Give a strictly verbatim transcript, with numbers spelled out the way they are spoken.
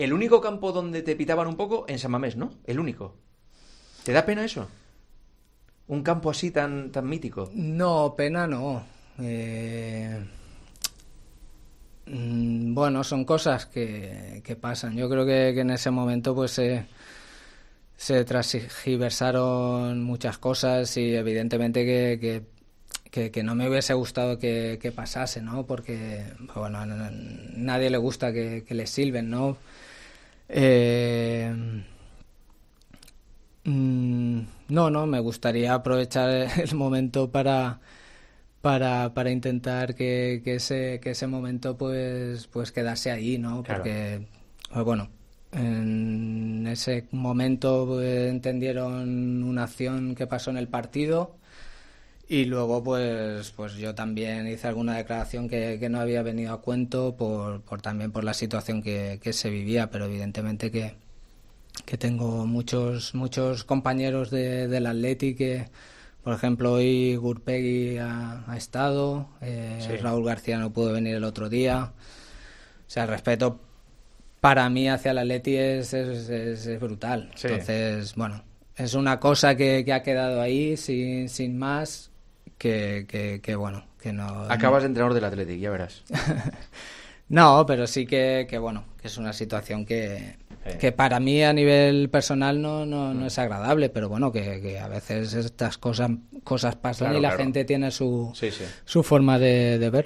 El único campo donde te pitaban un poco, en San Mamés, ¿no? El único. ¿Te da pena eso? Un campo así tan, tan mítico. No, pena no. Eh... Bueno, son cosas que, que pasan. Yo creo que, que en ese momento pues eh, se transgiversaron muchas cosas y evidentemente que, que, que, que no me hubiese gustado que, que pasase, ¿no? Porque, bueno, a nadie le gusta que, que le silben, ¿no? Eh... No, no, me gustaría aprovechar el momento para... para, para intentar que, que ese que ese momento pues pues quedase ahí, ¿no? Claro. Porque pues bueno, en ese momento pues, entendieron una acción que pasó en el partido y luego pues pues yo también hice alguna declaración que, que no había venido a cuento por, por también por la situación que, que se vivía, pero evidentemente que que tengo muchos muchos compañeros de, del Atleti que, por ejemplo, hoy Gurpegui ha, ha estado, eh, Sí. Raúl García no pudo venir el otro día. O sea, el respeto para mí hacia el Atleti es, es, es, es brutal. Sí. Entonces, bueno, es una cosa que, que ha quedado ahí sin, sin más, que, que, que bueno, que no... Acabas de entrenador del Athletic, ya verás. No, pero sí que, que bueno, que es una situación que, Sí. que para mí a nivel personal no, no, no es agradable, pero bueno, que, que a veces estas cosas cosas pasan Claro, y la claro. gente tiene su, Sí, sí. su forma de, de ver.